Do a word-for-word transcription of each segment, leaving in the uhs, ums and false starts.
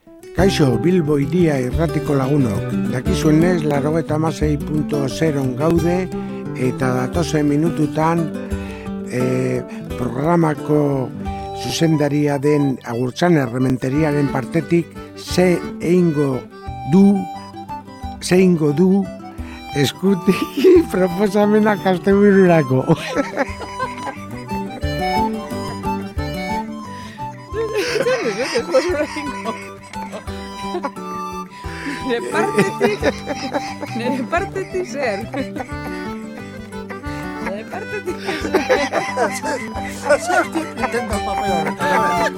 Kaixo, Bilbo iria irratiko lagunok. Dakizuenez, laurogeita hamasei puntu zeron gaude eta datozen minututan e, programako zuzendaria den Agurtzan Errementeriaren partetik ze eingo du, ze eingo du eskutik proposamenak astebururako. Nire partetik, nire partetik zer. Nire partetik zer. Zertik intenta papel horretan.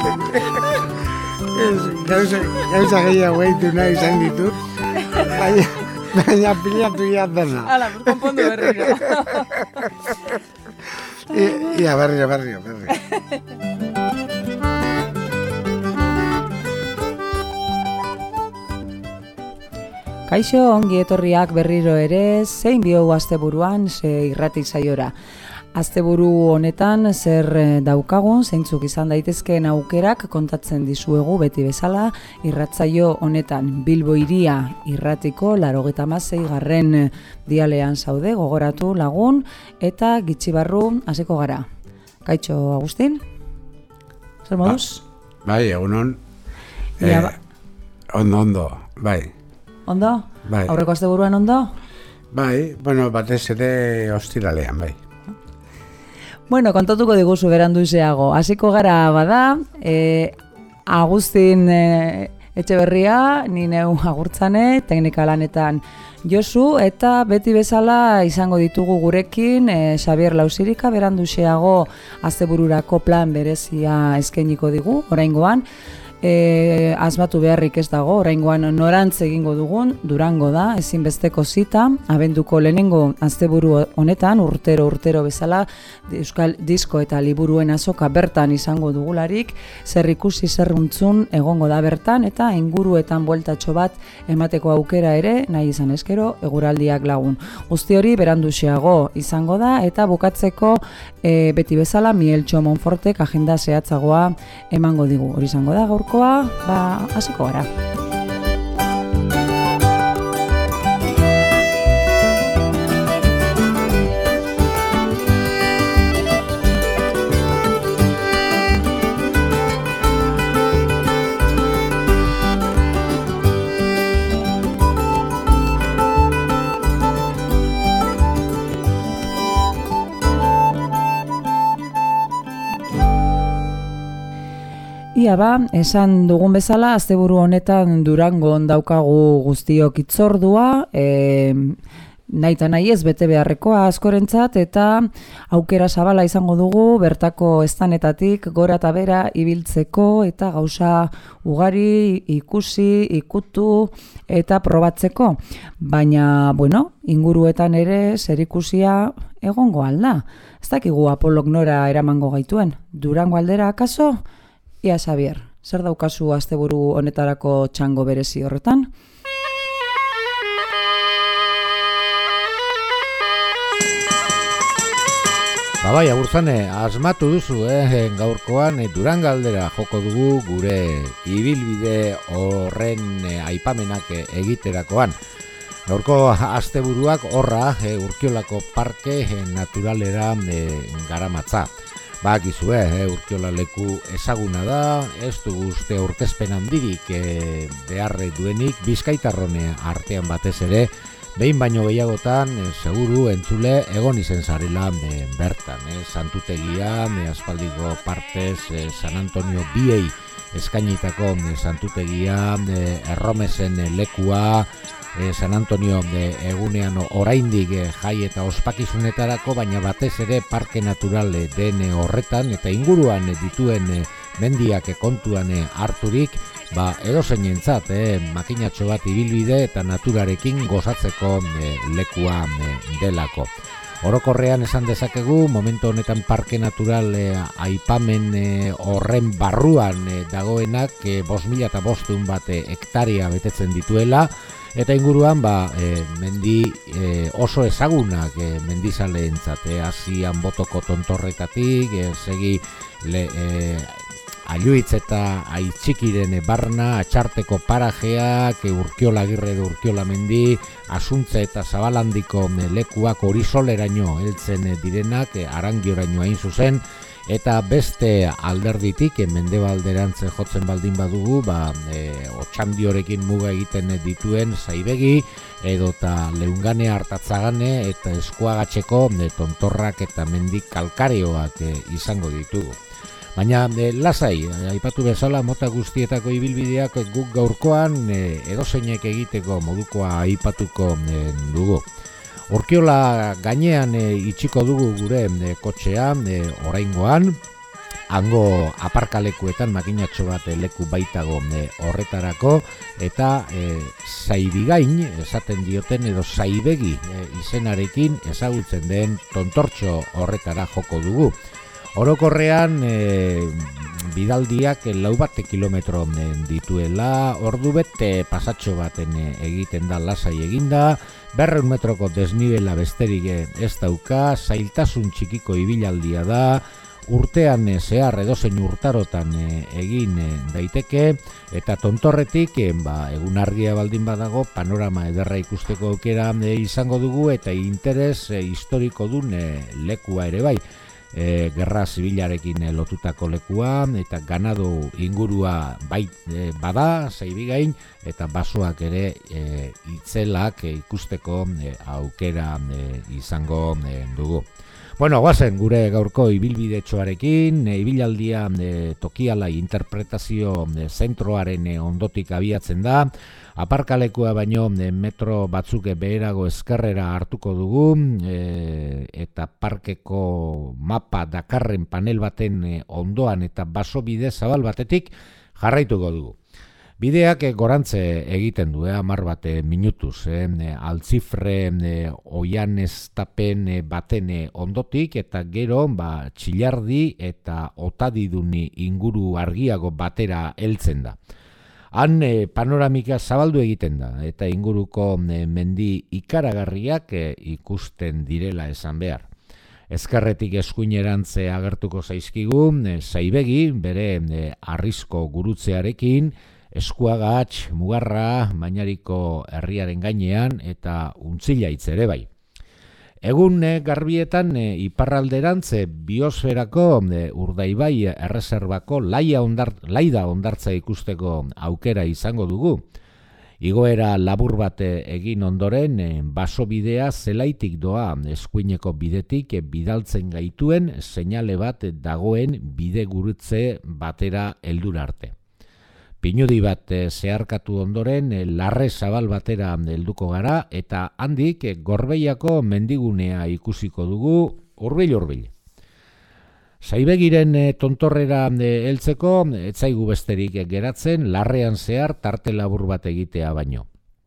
Gauza gehiago eitu nahi izan ditut, baina, baina pilatu jatena. Hala, konpondu berriro. Ia, berrio, berrio, berrio. Kaixo, ongi etorriak berriro ere, zein biogu asteburuan, ze irrati saiora. Asteburu honetan zer daukagun, zeintzuk izan daitezkeen aukerak kontatzen dizuegu beti bezala, irratsaio honetan Bilbo iria irratiko laurogeita hamasei garren dialean zaude, gogoratu lagun, eta gitxibarru hasiko gara. Kaixo, Agustin? Zer moduz? Ba, bai, egunon. Eh, ba... Ondo, ondo, bai. Ondo? Bai. Aurreko asteburuan ondo? Bai, bueno, batez ere ostiralean, bai. Bueno, kontatuko diguzu berandu zeago. Hasiko gara bada, e, Agustin e, Etxeberria, ni neu Agurtzane, teknika lanetan Josu, eta beti bezala izango ditugu gurekin e, Xabier Lausirika, berandu zeago astebururako plan berezia eskainiko digu, oraingoan. E, asmatu beharrik ez dago, oraingoan norantz egingo dugun, Durango da, ezinbesteko zita, abenduko lehenengo asteburu honetan, urtero urtero bezala, Euskal Disko eta Liburuen azoka bertan izango dugularik, zer ikusi zer untzun egongo da bertan, eta inguruetan bueltatxo bat emateko aukera ere, nahi izan eskero, eguraldiak lagun. Guzti hori beranduxeago izango da, eta bukatzeko e, beti bezala, Mieltxo Monfortek agenda zehatzagoa emango digu. Hori izango da gaur ba, hasiko gara. Ia ba, esan dugun bezala, asteburu honetan Durangon daukagu guztiok itzordua, e, nahi eta nahi ez bete beharrekoa askorentzat, eta aukera zabala izango dugu, bertako estanetatik gora eta bera ibiltzeko, eta gauza ugari ikusi, ikutu eta probatzeko. Baina, bueno, inguruetan ere zerikusia egongo alda. Ez dakigu Apolok nora eramango gaituen. Durango aldera akaso? Ia, Xabier, zer daukazu asteburu honetarako txango berezi horretan? Ba bai, Agurtzane, asmatu duzu, eh? Gaurkoan Durango aldera joko dugu gure ibilbide horren eh, aipamenak egiterakoan. Gaurko asteburuak horra eh, Urkiolako parke eh, naturalera eh, garamatza. Bakizue, eh, Urkiola leku ezaguna da, ez dugu uste aurkezpen handirik eh, beharre duenik, Bizkaitarrone artean batez ere, behin baino gehiagotan, eh, seguru entzule egon izen zarela eh, bertan. Eh, Santutegia, eh, aspaldiko partez, eh, San Antonio biei eskainitako eh, Santutegia, eh, Erromesen eh, lekua, E, San Antonio e, egunean oraindik e, jai eta ospakizunetarako, baina batez ere parke natural e, den horretan eta inguruan e, dituen e, mendiak e, kontuan e, harturik, ba edozeinentzat e, makinatxo bat ibilbide eta naturarekin gozatzeko e, lekua e, delako. Orokorrean esan dezakegu, momentu honetan parke natural e, aipamen e, horren barruan e, dagoenak e, bost mila eta bostehun bat e, hektarea betetzen dituela, eta inguruan ba, e, mendi e, oso ezagunak e, mendizaleentzat, e, hasian Botoko tontorretatik, e, segi le, e, Ailuitz eta Aitzikiren barna, Atxarteko parajeak, Urkiola Agirre edo Urkiola mendi, Asuntze eta Zabalandiko lekuak Horisoleraino heltzen direnak, Arangioraino hain zuzen, eta beste alderditik, mendebalderantze jotzen baldin badugu, ba, e, Otxandiorekin muga egiten dituen Zaibegi, edo eta Leungane Artatzagane eta Eskuagatzeko tontorrak eta mendik kalkareoak e, izango ditugu. Baina e, lasai, aipatu bezala mota guztietako ibilbideak guk gaurkoan e, edozeinek egiteko modukoa aipatuko e, dugu. Urkiola gainean e, itxiko dugu gure e, kotxea e, oraingoan, hango aparkalekuetan makinatxo bat e, leku baitago e, horretarako, eta e, Zaibigain esaten dioten edo Zaibegi e, izenarekin ezagutzen den tontortxo horretara joko dugu. Orokorrean e, bidaldiak lau bat kilometro dituela, ordu bete pasatxo baten egiten da lasai eginda, berreun metroko desnibela besterik ez dauka, zailtasun txikiko ibilaldia da, urtean zehar edozein urtarotan egin daiteke, eta tontorretik ba, egun argia baldin badago panorama ederra ikusteko aukera izango dugu, eta interes historiko dun lekua ere bai. E, gerra zibilarekin e, lotutako lekua eta ganado ingurua bai e, bada Zaibigain, eta basoak ere e, itzelak e, ikusteko e, aukera e, izango e, dugu. Bueno, guazen gure gaurko ibilbidetxoarekin, e, ibilaldia e, Tokiala interpretazio e, zentroaren e, ondotik abiatzen da. Aparkalekua baino e, metro batzuk beherago ezkerrera hartuko dugu, e, eta parkeko mapa dakarren panel baten e, ondoan eta basobide zabal batetik jarraituko dugu. Bideak e, gorantze egiten du, eh, amar bate minutuz, eh, altzifre e, oianeztapen e, baten e, ondotik, eta gero ba, Txilardi eta Otadiduni inguru argiago batera heltzen da. Han e, panoramika zabaldu egiten da, eta inguruko e, mendi ikaragarriak e, ikusten direla esan behar. Ezkerretik eskuinerantze agertuko zaizkigu, e, Zaibegi, bere e, arrizko gurutzearekin, Eskuagatz, Mugarra, Mainariko herriaren gainean, eta Untzilaitz ere bai. Egun e, garbietan e, iparralderantze biosferako e, Urdaibai erreserbako laia ondar, laida ondartza ikusteko aukera izango dugu. Igoera labur bat egin ondoren e, basobidea zelaitik doa eskuineko bidetik e, bidaltzen gaituen seinale bat dagoen bide gurutze batera heldura arte. Pinudi bat e, zeharkatu ondoren e, larre zabal batera helduko gara, eta handik e, Gorbeiako mendigunea ikusiko dugu hurbil-hurbil. Zaibegiren e, tontorrera e, heltzeko etzaigu besterik e, geratzen larrean zehar tarte labur bat egitea baino.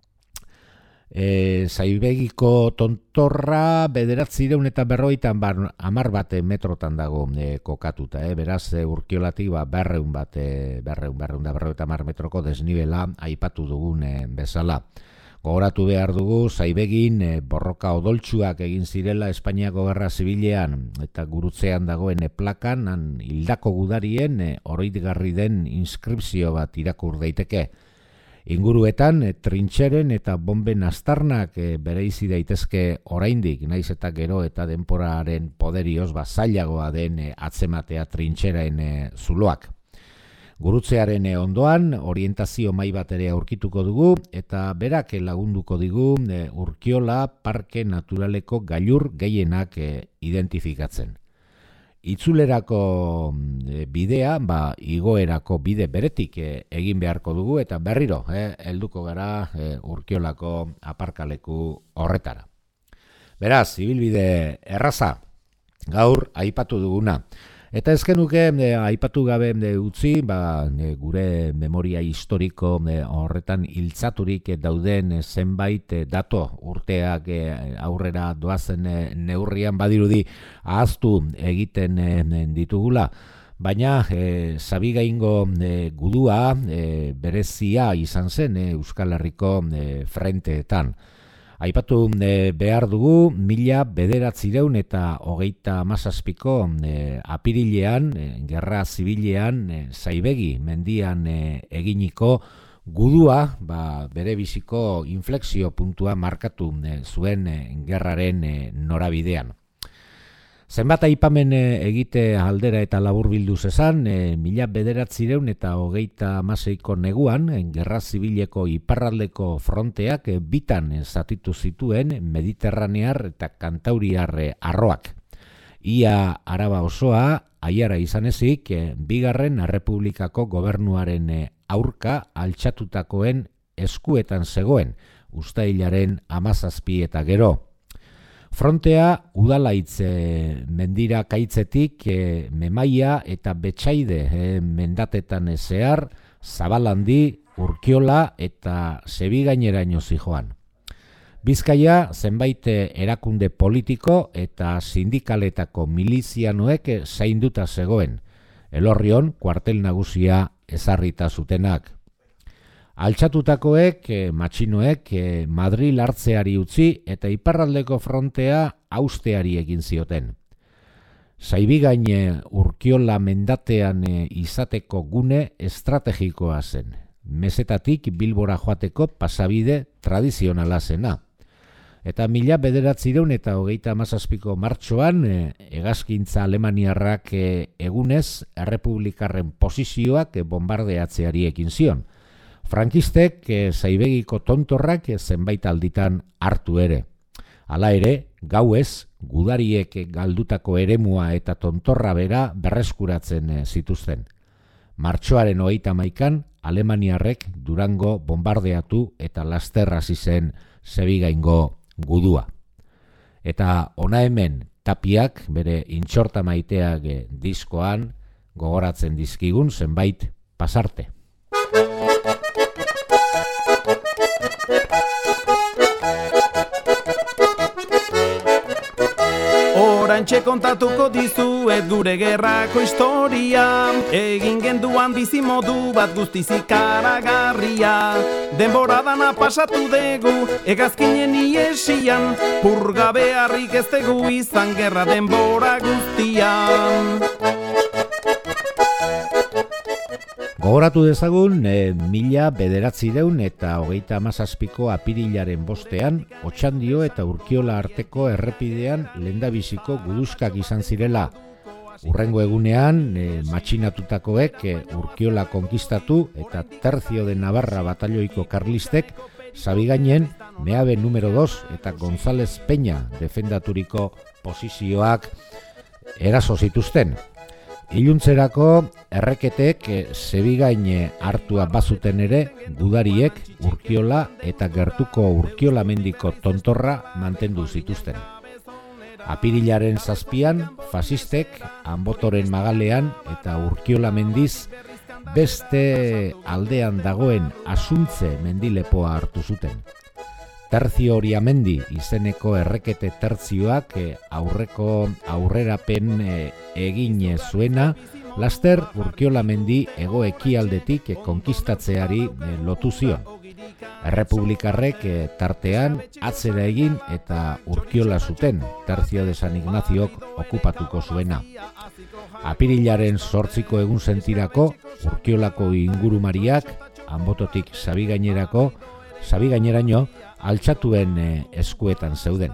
E, Zaibegiko tontorra bederatzireun eta berroitan bar, amar bat metrotan dago e, kokatuta, e, beraz e, Urkiolatik ba, berreun bat, e, berreun, berreun da berroita amar metroko desnibela aipatu dugun e, bezala. Gogoratu behar dugu Zaibegin e, borroka odoltsuak egin zirela Espainiako Gerra Zibilean, eta gurutzean dagoen e, plakan han hildako gudarien e, oroitgarri den inskripzio bat irakur daiteke. Inguruetan e, trintxeren eta bomben aztarnak e, bereizi daitezke oraindik, naiz eta gero eta denporaren poderioz ba, zailagoa den e, atzematea trintxeraen e, zuloak. Gurutzearen e, ondoan orientazio mai bat ere aurkituko dugu, eta berak lagunduko digu e, Urkiola parke naturaleko gailur gehienak e, identifikatzen. Itzulerako bidea, ba, igoerako bide beretik e, egin beharko dugu, eta berriro, eh, helduko gara e, Urkiolako aparkaleku horretara. Beraz, ibilbide erraza, gaur aipatu duguna. Eta ezkenuke e, aipatu gabe e, utzi, ba, e, gure memoria historiko e, horretan hiltzaturik e, dauden e, zenbait e, dato urteak e, aurrera doazen e, neurrian badirudi ahaztu egiten e, ditugula. Baina e, Zabigaingo e, gudua e, berezia izan zen e, Euskal Herriko e, frenteetan. Aipatu e, behar dugu mila bederatzireun eta hogeita hamazazpiko e, apirilean, e, gerra zibilean, e, Zaibegi mendian e, eginiko gudua, ba, bere biziko inflexio puntua markatu e, zuen e, gerraren e, norabidean. Zenbat aipamen egite aldera eta laburbildu zezan, e, mila bederatzireun eta hogeita hamaseiko neguan, gerra zibileko iparraldeko fronteak e, bitan zatitu zituen Mediterranear eta Kantauriar arroak. Ia Araba osoa, aiara izan ezik, e, bigarren Errepublikako gobernuaren e, aurka altxatutakoen eskuetan zegoen, uztailaren hamazazpi eta gero. Frontea udalaitz e, mendira kaitzetik e, Memaia eta Betsaide e, mendatetan zehar, Zabalandi, Urkiola eta Zebigaineraino zijoan. Bizkaia zenbait erakunde politiko eta sindikaletako milizianoek zainduta zegoen, Elorrion kuartel nagusia ezarrita zutenak. Altxatutakoek, e, matxinoek, e, Madril hartzeari utzi eta iparraldeko frontea hausteari egin zioten. Zaibigain Urkiola mendatean e, izateko gune estrategikoa zen. Mesetatik Bilbora joateko pasabide tradizionala zena. Eta mila bederatzireun eta hogeita hamazazpiko martxoan, e, hegazkintza alemaniarrak e, egunez errepublikarren posizioak e, bombardeatzeari ekin zion. Frankistek e, Zaibegiko tontorrak e, zenbait alditan hartu ere. Hala ere, gauez, gudariek galdutako eremua eta tontorra bera berreskuratzen e, zituzten. Martxoaren hogeita hamaikan, alemaniarrek Durango bombardeatu eta laster hasi zen Zebigaingo gudua. Eta ona hemen Tapiak bere intxorta maiteak e, diskoan gogoratzen dizkigun zenbait pasarte. Orantxe kontatuko dizuet gure gerrako historia, egin genduan bizimodu bat guztiz ikaragarria. Denbora dana pasatu dugu, hegazkinen iesian, purga beharrik ez dugu izan gerra denbora guztian. Gogoratu dezagun, e, mila bederatzireun eta hogeita hamazazpiko apirilaren bostean, Otxandio eta Urkiola arteko errepidean lehendabiziko guduzkak izan zirela. Urrengo egunean, e, matxinatutakoek e, Urkiola konkistatu eta Tercio de Navarra batalloiko karlistek Zabigainen Meabe numero dos eta González Peña defendaturiko posizioak eraso zituzten. Iluntzerako erreketek Zebigain hartua bazuten ere, gudariek Urkiola eta gertuko Urkiola mendiko tontorra mantendu zituzten. Apirilaren zazpian, fasistek Anbotoren magalean eta Urkiola mendiz beste aldean dagoen Asuntze mendilepoa hartu zuten. Tercio Oriamendi izeneko errekete tertzioak aurreko aurrerapen egin zuena, laster Urkiola mendi hego ekialdetik konkistatzeari lotu zion. Errepublikarrek tartean atzera egin eta Urkiola zuten, Tercio de San Ignaziok okupatuko zuena. Apirilaren zortziko egun sentirako, Urkiolako ingurumariak, Anbototik Zabigainerako, Zabigaineraino, altxatuen eh, eskuetan zeuden.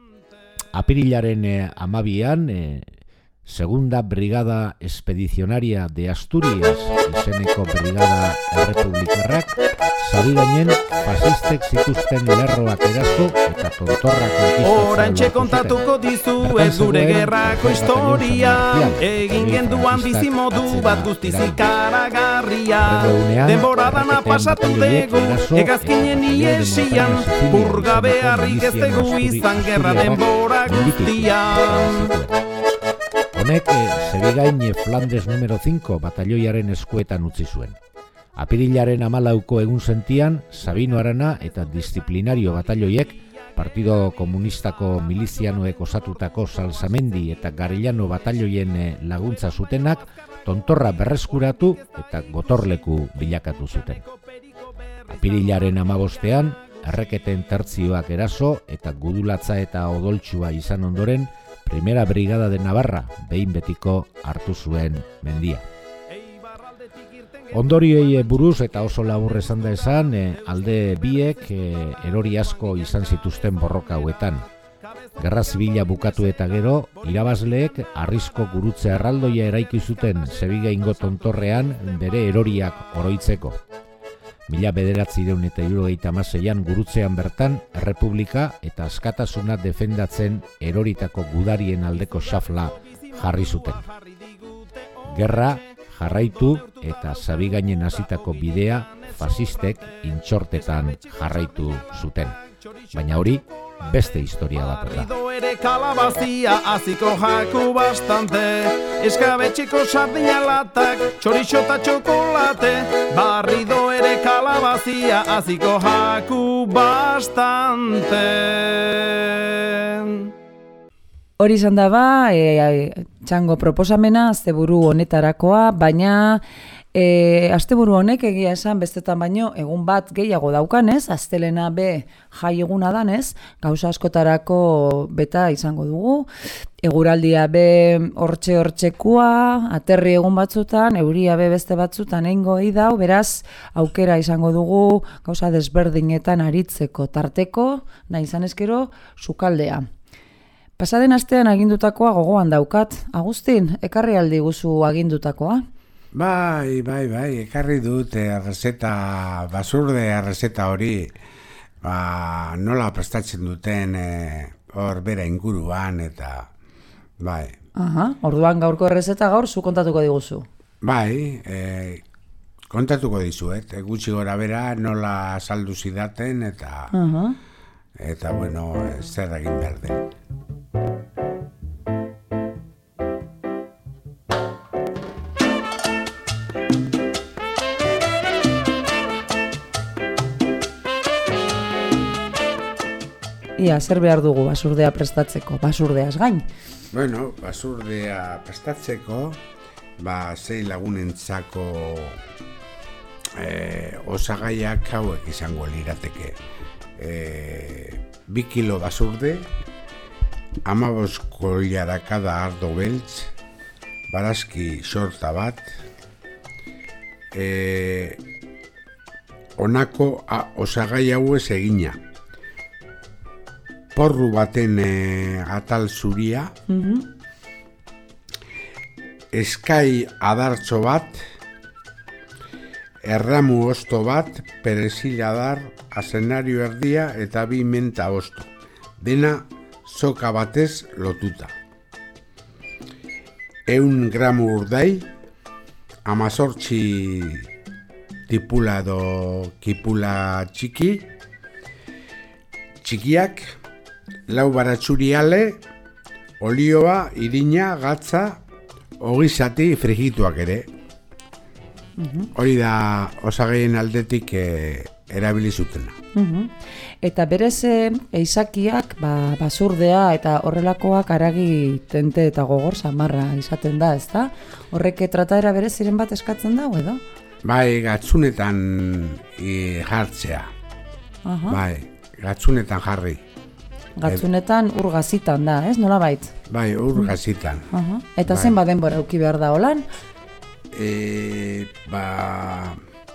Apirilaren eh, amabian, eh, Segunda Brigada Expedicionaria de Asturias, izeneko brigada errepublikarrak, Zabigainen fasistek zituzten lerroak eraso eta tontorra konkistatzen. Orantxe kontatuko dizuet gure gerrako historia, egin genduan bizimodu bat guztiz ikaragarria. Denbora dana pasatu dugu, hegazkinen iesian, purga beharrik ez dugu izan gerra denbora guztian. Honek Zebigain Flandes numero cinco batalloiaren eskuetan utzi zuen. Apirilaren hamalauko egun sentian, Sabino Arana eta Disziplinario batalloiek Partido Komunistako milizianoek osatutako Salsamendi eta Garellano batalloien laguntza zutenak tontorra berreskuratu eta gotorleku bilakatu zuten. Apirilaren hamabostean, erreketen tertzioak eraso eta gudulatza eta odoltsua izan ondoren, Primera Brigada de Navarra behin betiko hartu zuen mendia. Ondorioei buruz eta oso labur esan da esan, e, alde biek e, erori asko izan zituzten borroka hauetan. Gerra Zibila bukatu eta gero, irabazleek arrizko gurutze erraldoia eraiki zuten Zebigaingo tontorrean bere eroriak oroitzeko. Mila bederatziehun eta hirurogeita hamaseian gurutzean bertan, Errepublika eta askatasuna defendatzen eroritako gudarien aldeko xafla jarri zuten. Gerra jarraitu eta Zabigainen hasitako bidea fasistek intxortetan jarraitu zuten. Baina hori beste historia bat da. Barrido ere kalabazia aziko jaku bastante, eskabetxeko sardina latak, txorixo eta txokolate. Barrido ere kalabazia aziko jaku bastante. Hori izan da ba, e, e, txango proposamena asteburu honetarakoa, baina e, asteburu honek egia esan bestetan baino egun bat gehiago daukanez, astelena be jai eguna danez, gauza askotarako beta izango dugu. Eguraldia be hortxe hortxekua, aterri egun batzutan, euria be beste batzutan eingo dau, beraz aukera izango dugu gauza desberdinetan aritzeko tarteko, nahi izan ezkero, sukaldea. Pasaden astean agindutakoa gogoan daukat. Agustin, ekarri aldi guzu agindutakoa? Bai, bai, bai, ekarri dut errezeta, basurde errezeta hori, ba, nola prestatzen duten hor bera inguruan eta, bai. Aha, orduan gaurko errezeta gaur zu kontatuko diguzu? Bai, e, kontatuko dizuet, e, gutxi gora bera nola saldu zidaten eta, uh-huh. eta bueno, zer egin behar den. Ia, zer behar dugu basurdea prestatzeko, basurdeaz gain? Bueno, basurdea prestatzeko, ba, sei lagunentzako e, osagaiak hauek izango lirateke. E, bi kilo basurde, hamabost koilarakada ardo beltz, barazki sorta bat, e, honako a, osagai hauez egina. Porru baten e, atal zuria, mm-hmm. eskai adartxo bat, erramu osto bat, perezil adar, azenario erdia eta bi menta osto. Dena soka batez lotuta. Eun gramu urdai, amazortzi tipula edo kipula txiki, txikiak, lau baratzuriale, olioa, irina, gatza, ogizati frigituak ere. Uh-huh. Hori da osagaien aldetik e, erabili zutena. Uh-huh. Eta berez eizakiak, ba, basurdea eta horrelakoak aragi tente eta gogor samarra izaten da, ezta? Horrek trataera berez ziren bat eskatzen da, edo? Bai, gatzunetan e, jartzea. Uh-huh. Bai, gatzunetan jarri. Gatzunetan ur gazitan da, ez? Nola bait? Bai, ur gazitan. Uh-huh. Eta bai. Zenbat denbora auki behar da holan? E, ba...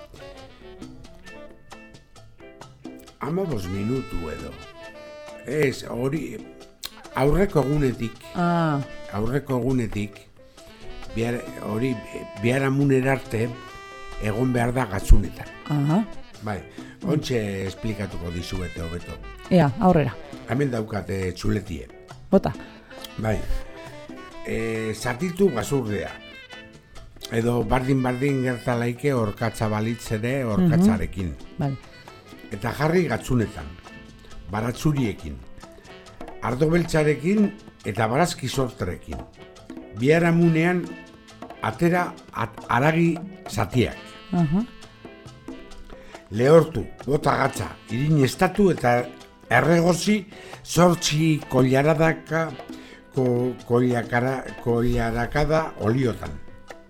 Hamabost minutu edo. Ez, hori... Aurreko egunetik. Ah. Aurreko egunetik. Bihar, hori, biharamuner arte egon behar da gatzunetan. Aha. Bai, ontxe esplikatuko dizuete hobeto. Ea, aurrera. Hemen daukate txuletie. Bota. Bai. E, zatitu basurdea. Edo bardin-bardin gertalaike orkatza balitz ere orkatzarekin. Uh-huh. Vale. Eta jarri gatzunetan. Baratzuriekin. Ardo beltzarekin eta barazki sortrekin. Biharamunean atera at, aragi zatiak. Uh-huh. Lehortu, bota gatza, irin estatu eta erregozi zortzi koilaradaka ko, koiakara, koilarakada oliotan.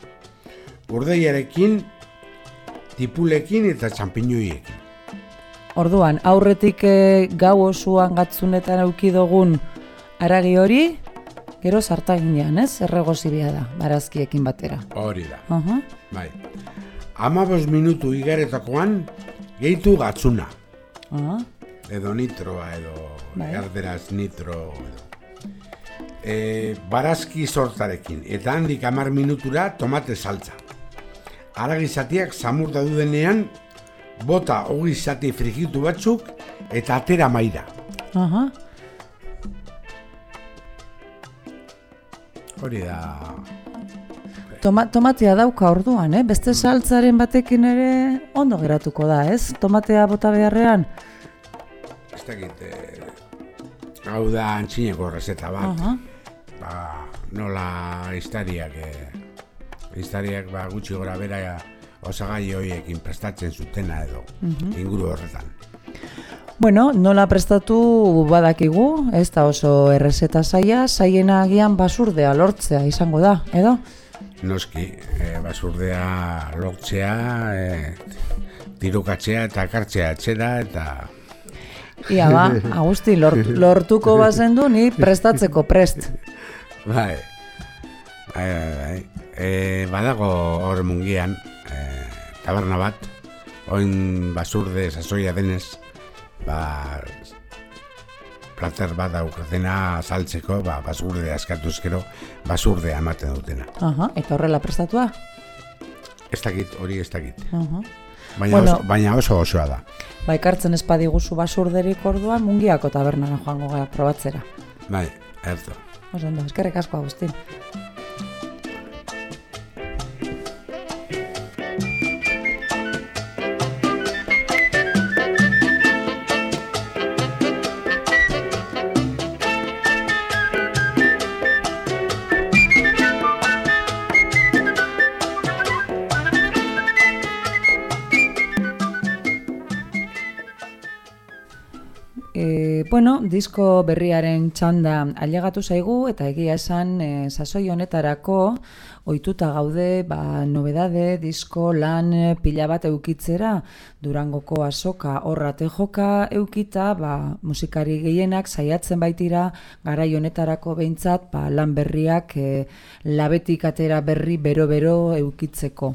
Urdeiarekin, tipulekin eta txampiñoiekin. orduan, aurretik e, gau osoan gatzunetan auki dugun haragi hori, gero zartaginean, ez? Erregozibia da, barazkiekin batera. Hori da. Uh-huh. Bai. Amabost minutu igaretakoan, gehitu gatzuna. Uh-huh. Edo nitroa, edo bai. Erderaz nitro, edo. E, barazki sortarekin, eta handik hamar minutura tomate saltza. Haragi zatiak samur daudenean, bota hogei zati frigitu batzuk, eta atera maira. Aha. Hori da... Toma, tomatea dauka orduan, eh? Beste saltzaren batekin ere ondo geratuko da, ez? Tomatea bota beharrean? Ez dakit, eh, hau da antxineko rezeta bat. Aha. Ba, nola historiak, eh, historiak ba, gutxi gora bera osagai horiekin prestatzen zutena edo uh-huh. inguru horretan. Bueno, nola prestatu badakigu, ez da oso errezeta zaila, zaiena agian basurdea lortzea izango da, edo? Noski, eh, basurdea lortzea, eh, tirukatzea eta kartzea etxera eta... Ia ba, Agustin, lort, lortuko bazendu ni prestatzeko prest. Bai, bai, bai, bai. E, badago hor mungian, e, taberna bat, oin basurde sasoia denez, ba, plater bat daukatena saltzeko, ba, basurde askatuzkero, basurde ematen dutena. Aha, eta horrela prestatua? Ez dakit, hori ez dakit. Aha. Baina, Bueno, oso, baina oso osoa da. Ba, ekartzen espadiguzu basurderik orduan, mungiako tabernara joango gara probatzera. Bai, erto. Oso ondo, eskerrik asko, Agustin. E, bueno, disko berriaren txanda ailegatu zaigu eta egia esan e, sasoi honetarako ohituta gaude ba, nobedade, disko, lan pila bat eukitzera Durangoko azoka horrate joka eukita ba, musikari gehienak saiatzen baitira garai honetarako behintzat ba, lan berriak e, labetik atera berri bero-bero eukitzeko.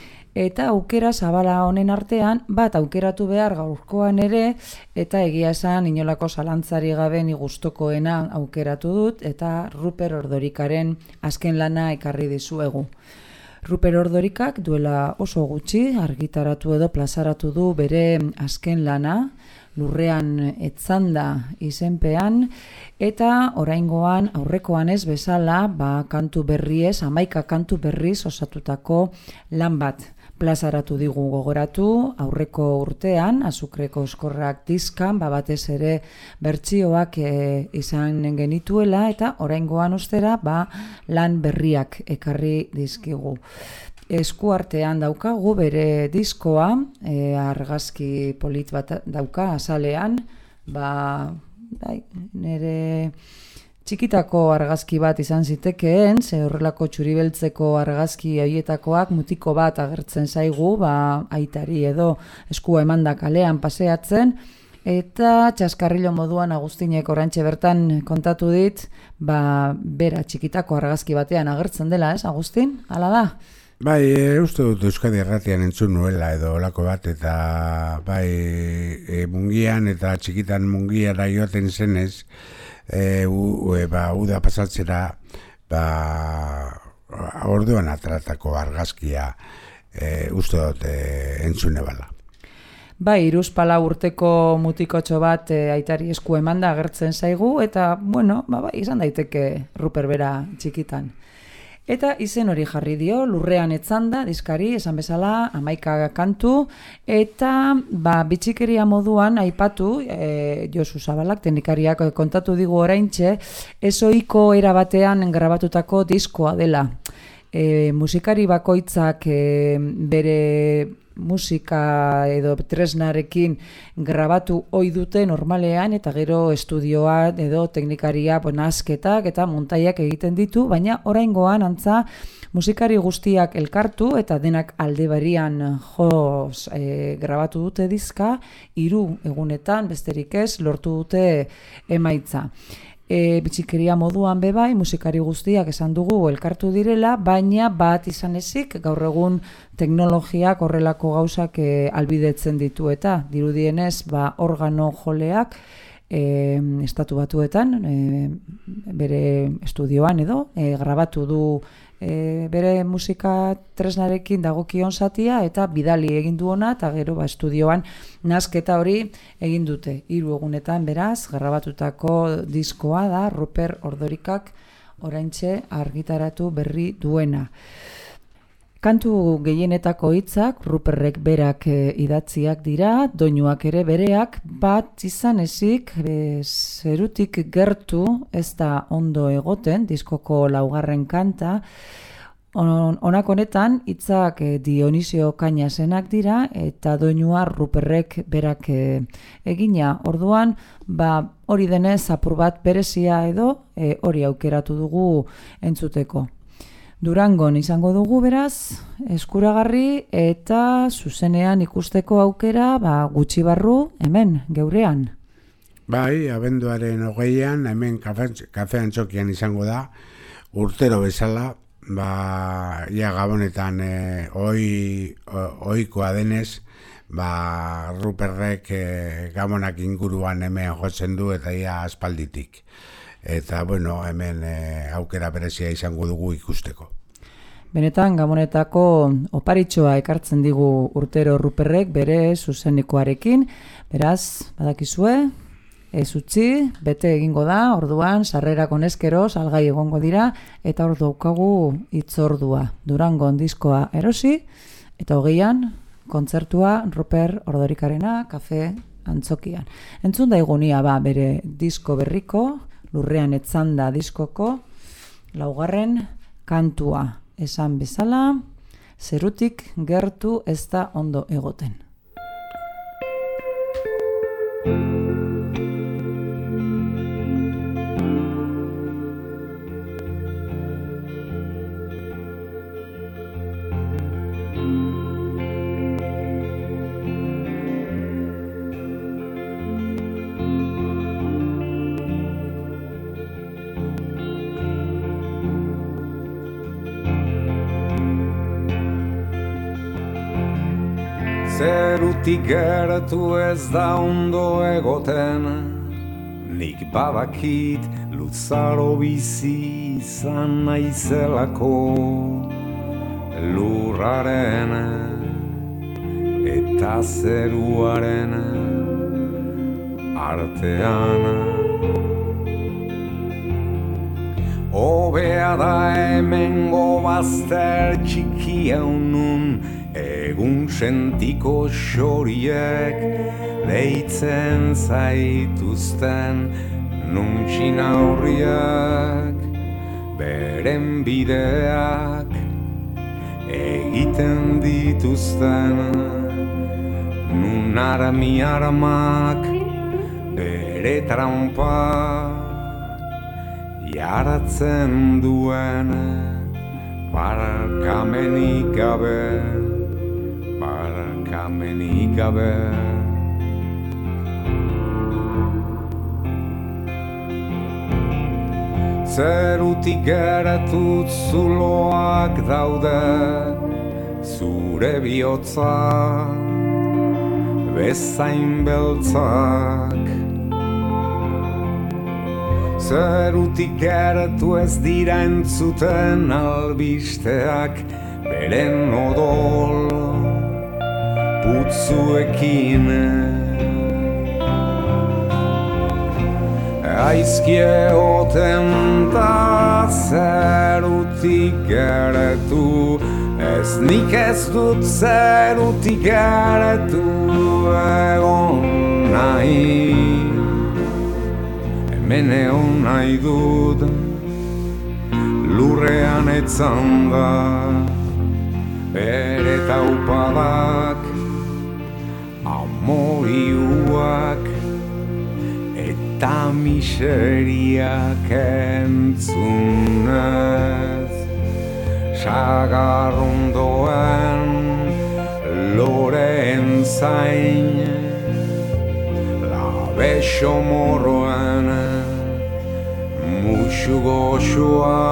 Eta aukera zabala honen artean, bat aukeratu behar gaurkoan ere, eta egia esan inolako zalantzari gabe ni gustokoena aukeratu dut, eta Ruper Ordorikaren azken lana ekarri dizuegu. Ruper Ordorikak duela oso gutxi argitaratu edo plazaratu du bere azken lana, Lurrean etzanda izenpean, eta oraingoan aurrekoan ez bezala, ba, kantu berriez, hamaika kantu berriz osatutako lan bat. Plazaratu digu gogoratu, aurreko urtean, Azukreko Eskorrak diskan, ba batez ere bertsioak e, izan genituela, eta oraingoan ostera, ba lan berriak ekarri dizkigu. Esku artean daukagu bere diskoa, e, argazki polit bat dauka azalean, ba, bai, nire txikitako argazki bat izan zitekeen, ze horrelako txuribeltzeko argazki horietakoak mutiko bat agertzen zaigu, ba, aitari edo eskua emanda kalean paseatzen, eta txaskarrilo moduan Agustinek orantxe bertan kontatu dit, ba, bera txikitako argazki batean agertzen dela, ez, Agustin? Hala da? Bai, e, uste dut Euskadi Erratian entzun nuela edo olako bat, eta bai, e, mungian eta txikitan mungiara joaten zenez, E, u, e, ba, uda pasatzera ba, orduan atratako argazkia e, uste dut e, entzune bala. Bai, hiruzpala urteko mutikotxo bat e, aitari esku emanda agertzen zaigu, eta, bueno, ba, bai, izan daiteke Ruper bera txikitan. Eta izen hori jarri dio, Lurrean etzanda, diskari, esan bezala, hamaika kantu, eta ba, bitxikeria moduan aipatu, e, Josu Zabalak, teknikariak kontatu digu oraintxe, ezoiko era batean grabatutako diskoa dela. E, musikari bakoitzak e, bere musika edo tresnarekin grabatu ohi dute normalean, eta gero estudioa edo teknikaria nazketak eta montaiak egiten ditu, baina oraingoan antza musikari guztiak elkartu eta denak alde berian joz e, grabatu dute diska, hiru egunetan besterik ez lortu dute emaitza. E, bitxikeria moduan bebai, musikari guztiak esan dugu elkartu direla, baina bat izan ezik, gaur egun teknologiak horrelako gauzak e, albidetzen ditu eta dirudienez ba, organo joleak e, estatu batuetan, e, bere estudioan edo, e, grabatu du E, bere musika tresnarekin dagokion zatia eta bidali egin du ona eta gero ba, estudioan nazketa hori egin dute. Hiru egunetan beraz, grabatutako diskoa da Ruper Ordorikak oraintxe argitaratu berri duena. Kantu gehienetako hitzak Ruperrek berak e, idatziak dira, doinuak ere bereak, bat izan ezik e, zerutik gertu ez da ondo egoten, diskoko laugarren kanta. On, onak honetan hitzak e, Dionisio Kainasenak dira eta doinua Ruperrek berak e, egina. Orduan, ba, hori denez apur bat berezia edo e, hori aukeratu dugu entzuteko. Durangon izango dugu beraz, eskuragarri eta zuzenean ikusteko aukera ba, gutxi barru hemen, geurean. Bai, abenduaren hogeian, hemen kafe, kafe antzokian izango da, urtero bezala, ba, ia gabonetan e, oi, oikoa denez, ba, Ruperrek e, gabonak inguruan hemen jotzen du eta ia aspalditik. Eta, bueno, hemen e, aukera berezia izango dugu ikusteko. Benetan, Gabonetako oparitxoa ekartzen digu urtero Ruperrek bere zuzenikoarekin. Beraz, badakizue, ez utzi, bete egingo da, orduan, sarrerak onezkero, salgai egongo dira, eta hor daukagu hitzordua. Durangon diskoa erosi, eta hogeian, kontzertua Ruper Ordorikarena, kafe antzokian. Entzun da egunia ba, bere disko berriko, Lurrean etzanda diskoko, laugarren kantua. Esan bezala, zerutik gertu ez da ondo egoten. Zerutik gertu ez da ondo egoten, nik badakit luzaro bizi izan naizelako lurraren eta zeruaren artean. Hobea da hemengo bazter txikia unun, egun sentiko xoriek deitzen zaituzten nuntxin aurriak beren bideak egiten dituzten nun armi armak bere trampa jaratzen duen barkamenik gabe barkamenik gabe. Zerutik geratut zuloak daude, zure bihotza bezain beltzak. Zerutik geratu ez dira entzuten albisteak, beren odol putzuekin. Aizkie oten da zerutik geratu, ez nik ez dut zerutik geratu egon nahi. Hemen egon nahi dut lurrean etzanda, bere taupadak amoriuak eta miseriak entzunez, sagarrondoen loreen zain, labeso morroen musu goxua,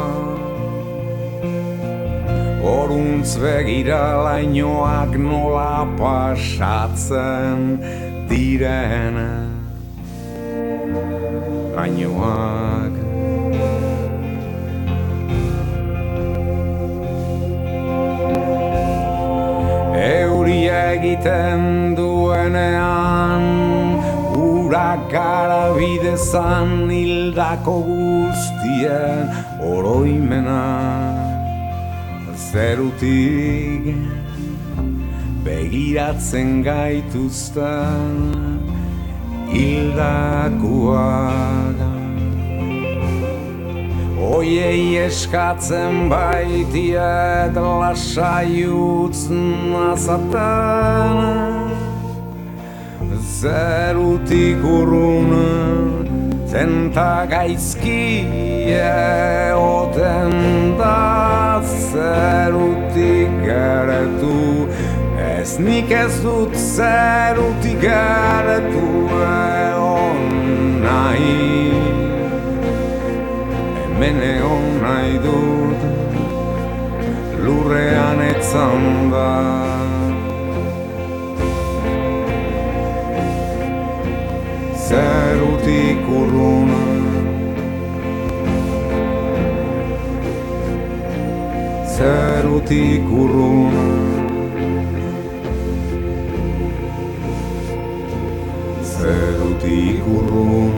oruntz begira lainoak nola pasatzen diren, lainoak. Euria egiten duenean, urak garabidezan hildako guztien oroimena, zerutik begiratzen gaituzten hildakoak. Oiei eskatzen baitiet lasai utzen azaten, zerutik urrun zenta gaizkie oten da, zerutik gertu, ez nik ez dut zerutik gertu egon nahi. Hemen egon nahi dut, lurrean etzan da. Zerutik urrun, zerutik urrun, zerutik urrun.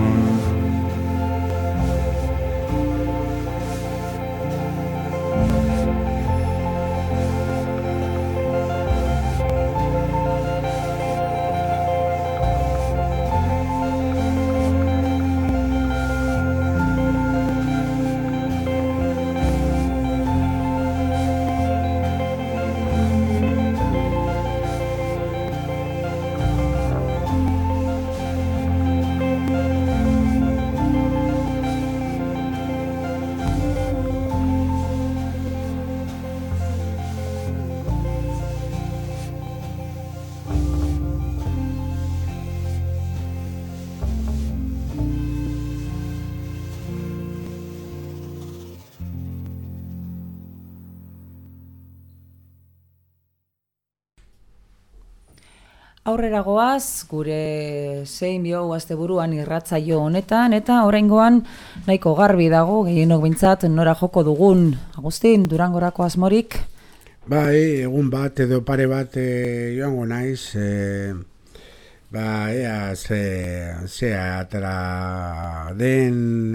Aurrera goaz, gure zein bio asteburuan irratsaio honetan, eta oraingoan nahiko garbi dago, gehienok bintzat nora joko dugun. Agustin, Durangorako asmorik? Bai, egun bat edo pare bat e, joango naiz, e, ba, ea, ze, ze atera den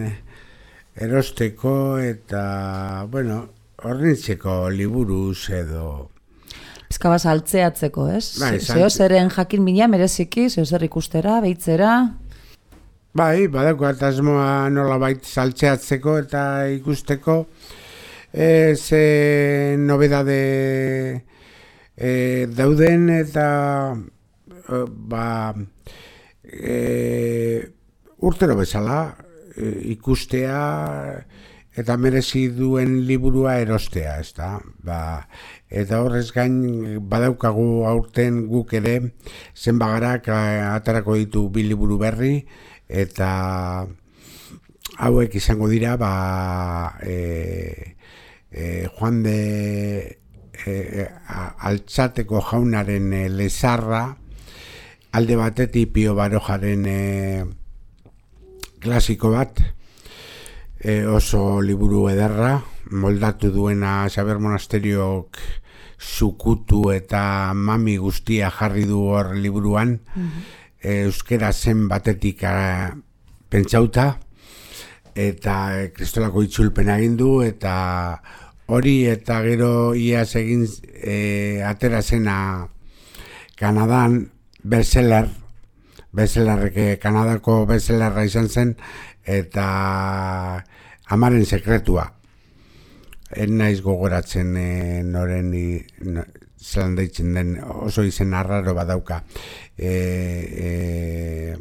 erosteko eta, bueno, horrentzeko liburuz edo. Ezkaba saltzeatzeko, ez? Bai, Zeo zeren jakin mina mereziki, zeo zer ikustera, behitzera? Bai, badako asmoa nola bait saltzeatzeko eta ikusteko, e, ze nobedade e, dauden eta e, ba, e, urtero bezala e, ikustea eta merezi duen liburua erostea, ez da? Ba, eta horrez gain badaukagu aurten guk ere zenbagarak atarako ditu bi liburu berri, eta hauek izango dira ba, e, e, Juan de e, Altsateko jaunaren e, lezarra, alde batetik Pio Barojaren e, klasiko bat, e, oso liburu ederra, moldatu duena Xabier Monasteriok zukutu eta mami guztia jarri du hor liburuan, mm-hmm. e, euskera zen batetik a, pentsauta, eta kristolako itzulpena egin du, eta hori eta gero iaz egin e, atera zena Kanadan bestseller, bestsellerrek Kanadako bestsellerra izan zen, eta Amaren sekretua. Ez naiz gogoratzen e, noren no, zelan deitzen den, oso izen arraro badauka, e, e,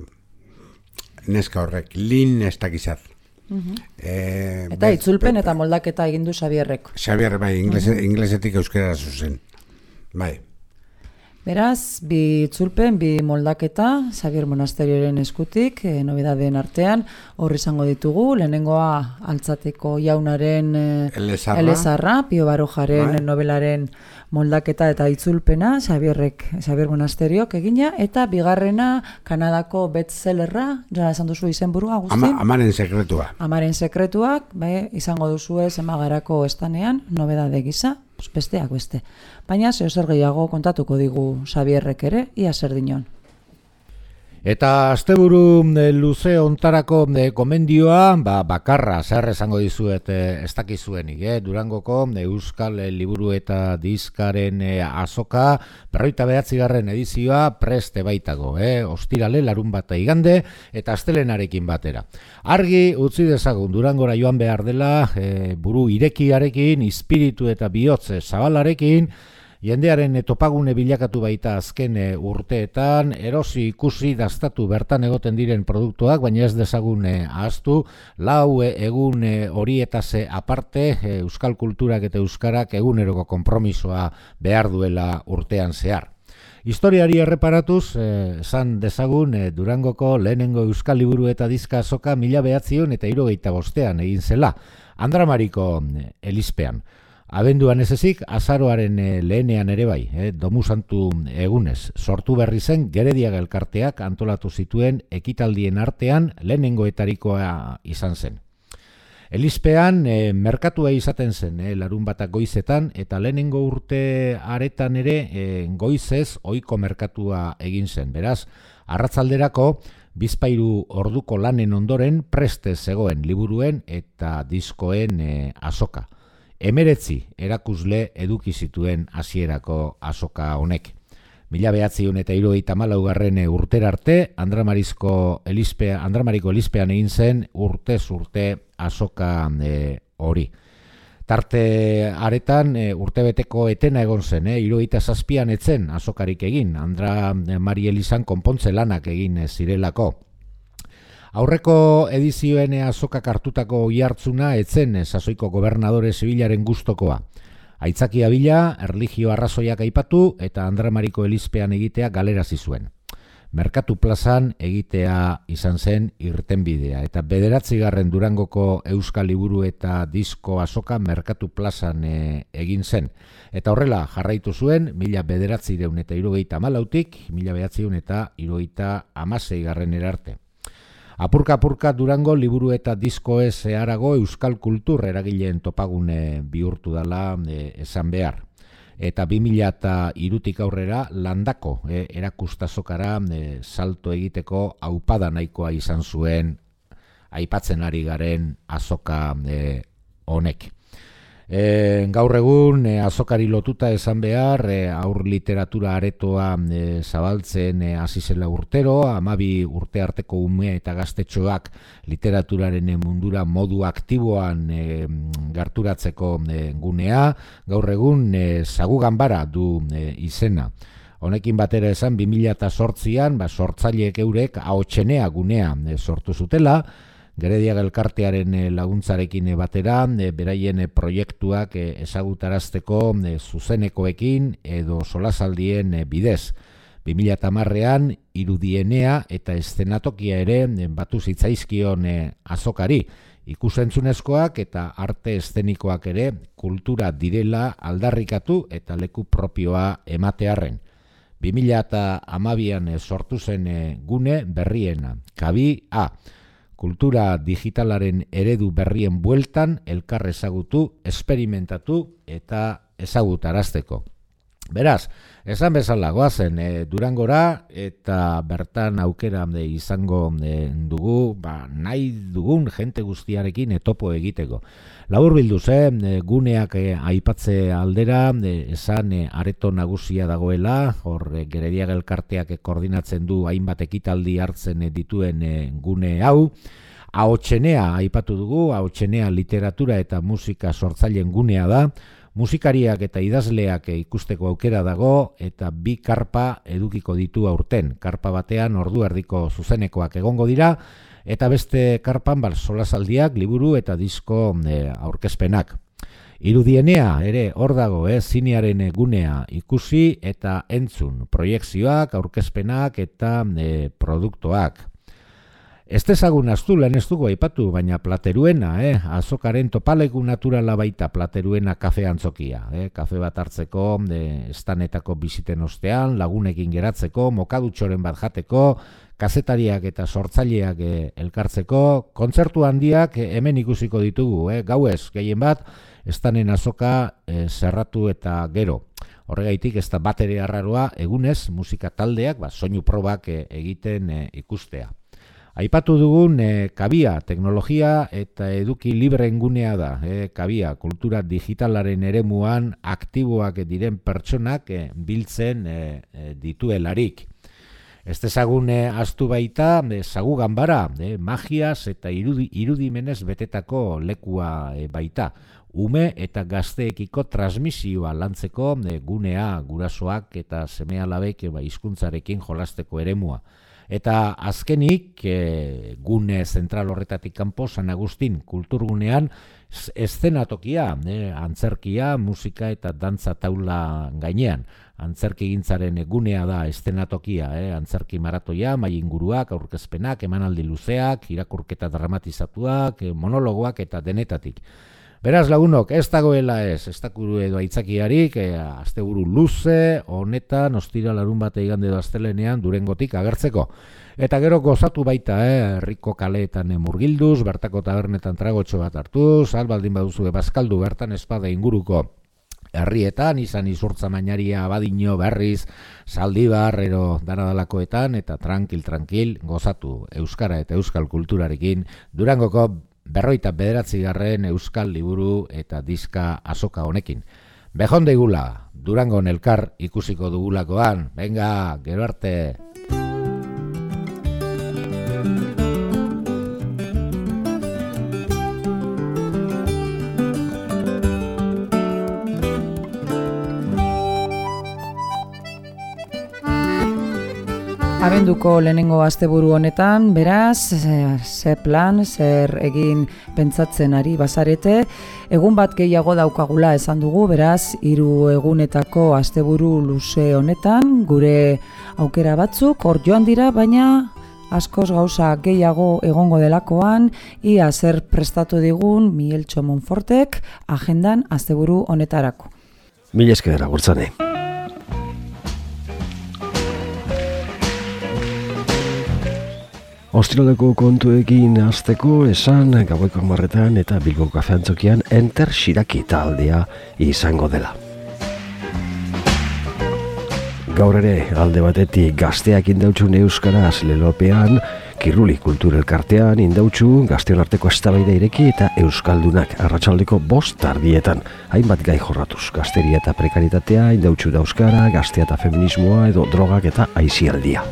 neska horrek, lin ez dakizat. Uh-huh. e, eta be, itzulpen be, eta moldaketa egin du Xabierrek. Xabier, bai, ingles, uh-huh. inglesetik euskara zuzen. Bai. Beraz, bi itzulpen, bi moldaketa, Xabier Monasterioren eskutik, e, nobedadeen artean, hor izango ditugu, lehenengoa Altzateko jaunaren e, Elezarra, Elezarra Pio Barojaren bai. Novelaren moldaketa eta itzulpena, Xabierrek, Xabier Monasteriok egina, eta bigarrena Kanadako bestsellerra, jara esan duzu izenburua, Agustin? Ama, amaren sekretua. Amaren sekretuak, bai, izango duzu ez emagarako estanean, nobedade gisa, besteak beste. Baina zeo zer gehiago kontatuko digu Xabierrek ere, ia zer dinon. Eta asteburu luze ontarako gomendioa, ba, bakarra, zer esango dizuet ez dakizuenik, eh? Durangoko Euskal Liburu eta Diskaren eh, azoka, berroita behatzigarren edizioa preste baitago, eh? Ostirale, larun bata igande, eta astelenarekin batera. Argi utzi dezagun Durangora joan behar dela, eh, buru irekiarekin, espiritu eta bihotze zabalarekin, jendearen topagune bilakatu baita azken urteetan, erosi ikusi dastatu bertan egoten diren produktuak, baina ez dezagun ahaztu, lau egun horietaz aparte, euskal kulturak eta euskarak eguneroko konpromisoa behar duela urtean zehar. Historiari erreparatuz, esan dezagun Durangoko lehenengo Euskal Liburu eta Diska azoka mila behatzion eta hirurogeita bostean egin zela, Andramariko Elizpean. Abenduan ez ezik, azaroaren lehenean ere bai, eh, domu santu egunez, sortu berri zen Gerediaga elkarteak antolatu zituen ekitaldien artean lehenengoetarikoa izan zen. Elizpean eh, merkatua izaten zen eh, larun batak goizetan, eta lehenengo urte aretan ere eh, goizez ohiko merkatua egin zen. Beraz, arratzalderako bizpairu orduko lanen ondoren preste zegoen liburuen eta diskoen eh, azoka. Emeretzi erakusle eduki zituen hasierako azoka honek. Mila behatziehun eta hirurogeita hamalaugarren urtera arte, Andramariko Elizpea, Andramariko Elizpean egin zen urtez urte azoka e, hori. Tarte aretan e, urtebeteko etena egon zen, e, hirurogeita zazpian etzen azokarik egin, Andramari Elizan konpontze lanak egin zirelako. Aurreko edizioen azokak hartutako oihartzuna etzen sasoiko gobernadore zibilaren gustokoa. Aitzakia bila, erlijio arrazoiak aipatu eta Andramariko Elizpean egitea galerazi zuen. Merkatu plazan egitea izan zen irtenbidea, eta bederatzigarren Durangoko Euskal Liburu eta Disko azoka Merkatu plazan e, egin zen. Eta horrela jarraitu zuen, mila bederatziehun eta hirurogeita hamalautik, mila bederatziehun eta hirurogeita hamaseigarren erarte. Apurka-apurka Durango liburu eta diskoez harago euskal kultur eragileen topagune bihurtu dela e, esan behar. Eta bi mila hirutik aurrera landako e, erakustazokara e, salto egiteko aupada nahikoa izan zuen aipatzen ari garen azoka e, honek. E, gaur egun e, azokari lotuta esan behar, e, aur literatura aretoa e, zabaltzen hasi zela urtero, hamabi urte arteko ume eta gaztetxoak literaturaren mundura modu aktiboan e, gerturatzeko e, gunea, gaur egun e, Zagu Ganbara du e, izena. Honekin batera esan, bi mila zortzian, ba, sortzaileek eurek ahotsenea gunea e, sortu zutela, Gerediaga elkartearen laguntzarekin batera, beraien proiektuak ezagutarazteko zuzenekoekin edo solasaldien bidez. bi mila hamarrean irudienea eta eszenatokia ere batu zitzaizkion azokari. Ikusentzunezkoak eta arte eszenikoak ere kultura direla aldarrikatu eta leku propioa ematearren. bi mila hamabian sortu zen gune berriena, Kabi A. Kultura digitalaren eredu berrien bueltan elkar ezagutu, esperimentatu eta ezagutarazteko. Beraz, esan bezala goazen e, Durangora eta bertan aukera e, izango e, dugu, ba, nahi dugun jente guztiarekin etopo egiteko. Labur bilduz, e, guneak e, aipatze aldera, e, esan e, areto nagusia dagoela, hor e, Gerediaga elkarteak e, koordinatzen du hainbat ekitaldi hartzen e, dituen e, gune hau. Ahotsenea aipatu dugu, ahotsenea literatura eta musika sortzaileen gunea da, Musikariak eta idazleak ikusteko aukera dago eta bi karpa edukiko ditu aurten. Karpa batean ordu erdiko zuzenekoak egongo dira eta beste karpan bar solasaldiak, liburu eta disko e, aurkezpenak. Irudienea ere hor dago, eh, zinearen gunea ikusi eta entzun, proiekzioak, aurkezpenak eta e, produktoak. Ez dezagun astu lan ez dugu aipatu, baina Plateruena, eh, azokaren topaleku naturala baita Plateruena kafe antzokia. Eh, kafe bat hartzeko, eh, estanetako biziten ostean, lagunekin geratzeko, mokadutxoren bat jateko, kazetariak eta sortzaileak eh, elkartzeko, kontzertu handiak eh, hemen ikusiko ditugu, eh, gauez, gehien bat, estanen azoka eh, zerratu eta gero. Horregaitik ez da bat ere arraroa egunez musika taldeak, ba, soinu probak eh, egiten eh, ikustea. Aipatu dugun e, Kabia, teknologia eta eduki libreen gunea da. E, Kabia, kultura digitalaren eremuan aktiboak diren pertsonak e, biltzen e, e, dituelarik. Ez dezagun e, astu baita, e, zagu ganbara, e, magiaz eta irudi, irudimenez betetako lekua e, baita. Ume eta gazteekiko transmisioa lantzeko e, gunea, gurasoak eta seme-alabek e, ba, hizkuntzarekin jolasteko eremua. Eta azkenik, e, gune zentral horretatik kanpo, San Agustin kulturgunean, eszenatokia, e, antzerkia, musika eta dantza taula gainean. Antzerkigintzaren gunea da eszenatokia, e, antzerki maratoia, mai inguruak, aurkezpenak, emanaldi luzeak, irakurketa dramatizatuak, e, monologoak eta denetatik. Beraz lagunok, ez dagoela ez, ez dakuru edo aitzakiarik, e, asteburu luze, honetan, ostira larun bate igande edo astelenean, Durengotik agertzeko. Eta gero gozatu baita, eh, herriko kaleetan murgilduz, bertako tabernetan tragotxo bat hartuz, albaldin baduzu bazkaldu bertan espada inguruko herrietan, izan izurtza mainaria, Abadino, Berriz, Zaldibar, ero danadalakoetan, eta tranquil-tranquil gozatu euskara eta euskal kulturarekin, Durangoko berroita bederatzi garren euskal liburu eta diska azoka honekin. Bejon deigula, Durangon elkar ikusiko dugulakoan. Venga, gero arte! Abenduko lehenengo asteburu honetan, beraz, ze plan, zer egin pentsatzen ari bazarete, egun bat gehiago daukagula esan dugu, beraz, hiru egunetako asteburu luze honetan, gure aukera batzuk hor joan dira, baina askoz gauza gehiago egongo delakoan, ia zer prestatu digun Mieltxo Monfortek agendan asteburu honetarako. Mil esker agurtzane. Ostiraleko kontuekin hasteko esan gaueko hamarretan eta Bilbo kafe antzokian Enter Xiraki taldea izango dela. Gaur ere alde batetik gazteak indautxun euskaraz lelopean, Kirruli kultur elkartean indautxu gazteon arteko eztabaida ireki eta euskaldunak arratsaldeko bost tardietan. Hainbat gai jorratuz, gazteria eta prekaritatea, indautxu da euskara, gaztea eta feminismoa edo drogak eta aisialdia.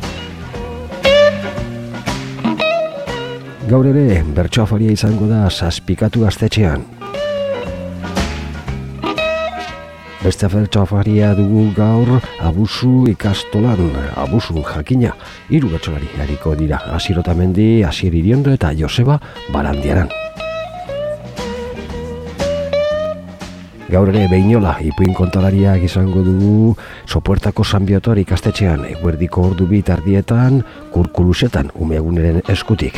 Gaur ere, bertso afaria izango da Zazpikatu gaztetxean. Beste bertso afaria dugu gaur Abusu ikastolan, Abusu jakina. Hiru bertsolari hariko dira, Asier Otamendi, Asier Iriondo eta Joseba Barandiaran. Gaur ere Behinola ipuin kontalariak izango dugu Sopuertako San Biotor ikastetxean, eguerdiko ordu bi tardietan, Kurkulusetan umeaguneren eskutik.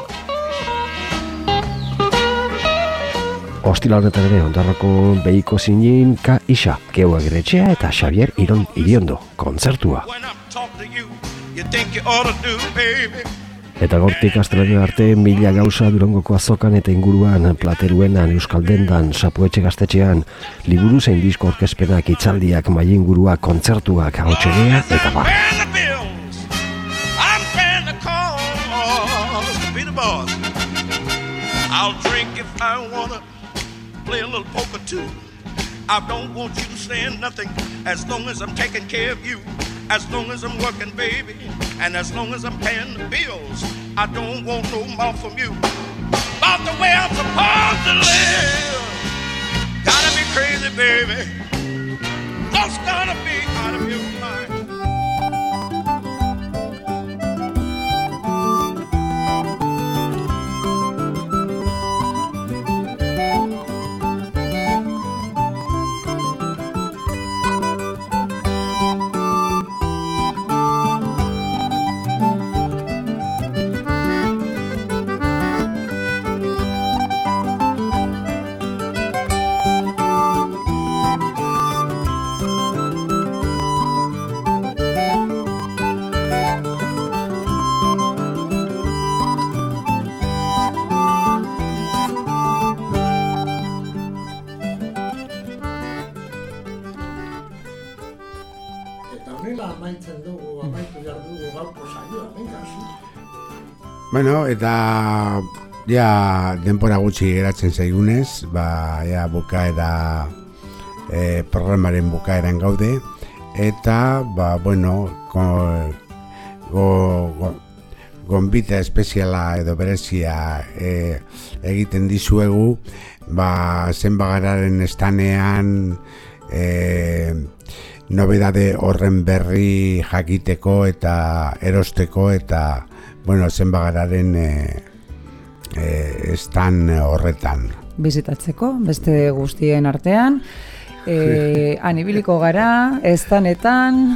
Ostila honetan ere, Ondarroko Behiko Zinin, Ka Isa, Keu Ageretxea eta Xavier Iron Iriondo, kontzertua. Eta gortik astelaren arte, mila gauza Durangoko azokan eta inguruan, Plateruenan, Euskaldendan, Sapuetxe gaztetxean, liburu zein disko orkezpenak, itzaldiak, mai inguruak, kontzertuak, ahotxenea eta bar. I'll drink if I wanna play a little poker too. I don't want you to say nothing as long as I'm taking care of you, as long as I'm working, baby, and as long as I'm paying the bills. I don't want no more from you about the way I'm supposed to live. Gotta be crazy, baby. What's gonna be out of your mind? Bueno, eta ja denpora gutxi geratzen zaigunez, ba, ja bukaera, e, programaren bukaeran gaude, eta, ba, bueno, go, go, go, gonbita espeziala edo berezia e, egiten dizuegu, ba, zenbagararen estanean, e, nobedade horren berri jakiteko eta erosteko eta bueno, zenbagararen e, e, estan horretan. Bizitatzeko, beste guztien artean, e, anibiliko gara, estanetan,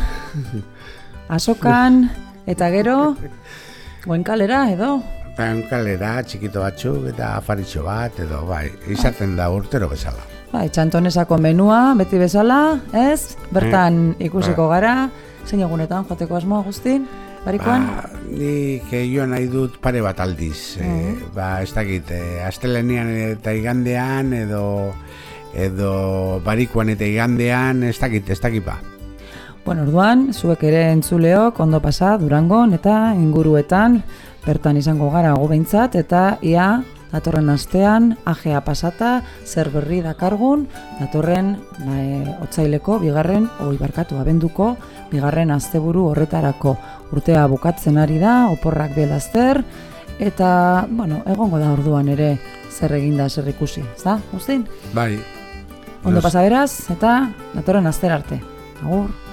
azokan, eta gero, goenkalera edo? Goenkalera, txikito batzuk eta afaritxo bat edo, bai, izaten da urtero bezala. Bai, txantonesako menua, beti bezala, ez? Bertan ikusiko gara, zein egunetan joateko asmoa guztin? Barikoan? Ba, nik joan nahi dut pare bat aldiz. Mm -hmm. e, ba, ez dakit, e, astelenian eta igandean, edo, edo barikoan eta igandean, ez dakit, ez dakit ba. Bueno, orduan, zuek ere entzuleok ondo pasa Durangon eta inguruetan, bertan izango gara gu behintzat, eta ia datorren astean, ajea pasata, zer berri dakargun, datorren e, otsaileko, bigarren, oi barkatu, abenduko, bigarren asteburu horretarako. Urtea bukatzen ari da, oporrak belazter, eta, bueno, egongo da orduan ere zer eginda, zer ikusi, ez da, Justin? Bai. Ondo pasa beraz, eta datorren aster arte. Agur.